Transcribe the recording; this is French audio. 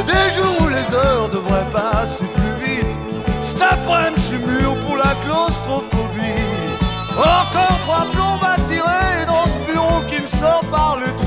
des jours où les heures devraient passer plus vite. Cet après-midi, je suis mûr pour la claustrophobie. Encore 3 plombes à tirer dans ce bureau qui me sort par le trou.